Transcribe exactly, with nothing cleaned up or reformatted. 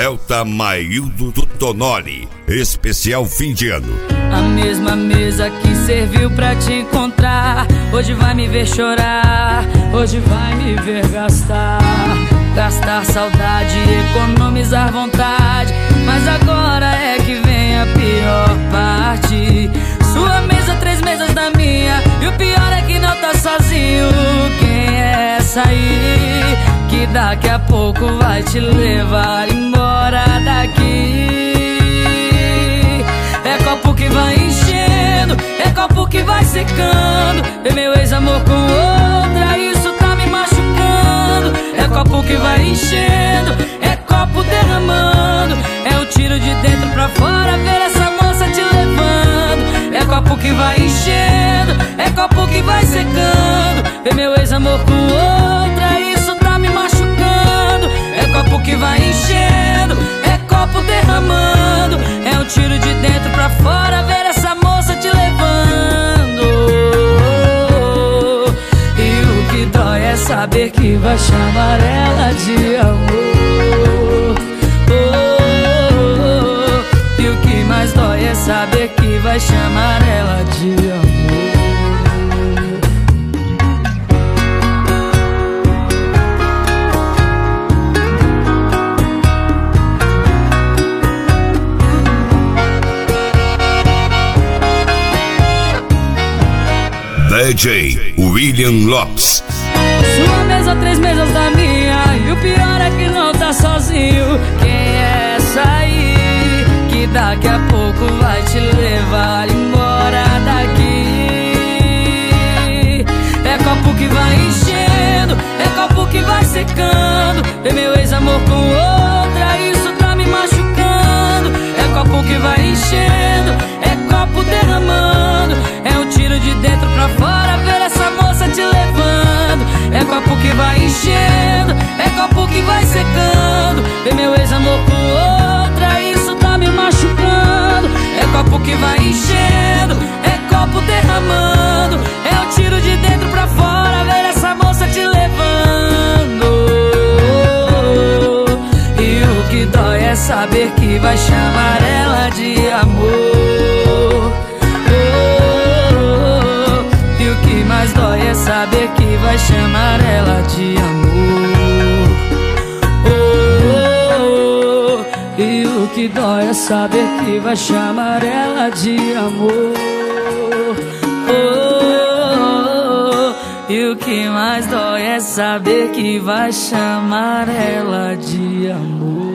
Celta Maildo do Tonoli, especial fim de ano. A mesma mesa que serviu pra te encontrar, hoje vai me ver chorar, hoje vai me ver gastar. Gastar saudade, economizar vontade, mas agora é que vem a pior parte. Sua mesa, três mesas da minha, e o pior é que não tá sozinho. Quem é essa aí, que daqui a pouco vai te levar embora daqui? É copo que vai enchendo, é copo que vai secando. Vê meu ex-amor com outra, isso tá me machucando. É copo que vai enchendo, é copo derramando. É um tiro de dentro pra fora, ver essa moça te levando. É copo que vai enchendo, é copo que vai secando. Vê meu ex-amor com outra, isso tá me machucando. É copo que vai enchendo, é copo derramando. É um tiro de dentro pra fora, ver essa moça te levando. E o que dói é saber que vai chamar ela de amor. E o que mais dói é saber que vai chamar ela de amor. D J William Lopes. Sua mesa, três mesas da minha, e o pior é que não tá sozinho. Quem é essa aí, que daqui a pouco vai te levar embora daqui? É copo que vai enchendo, é copo que vai secando. Vê meu ex-amor com outra, isso tá me machucando. É copo que vai enchendo, é copo derramando. É um tiro de dentro pra fora, ver essa moça te levando. É copo que vai enchendo, é copo que vai secando. Vê meu ex-amor com outra, isso tá me machucando. É copo que vai enchendo, é copo derramando. É um tiro de dentro pra fora, ver essa moça te levando. E o que dói é saber que vai chamar ela de amor. E o que mais dói é saber que vai chamar ela de amor. E o que dói é saber que vai chamar ela de amor. E o que mais dói é saber que vai chamar ela de amor.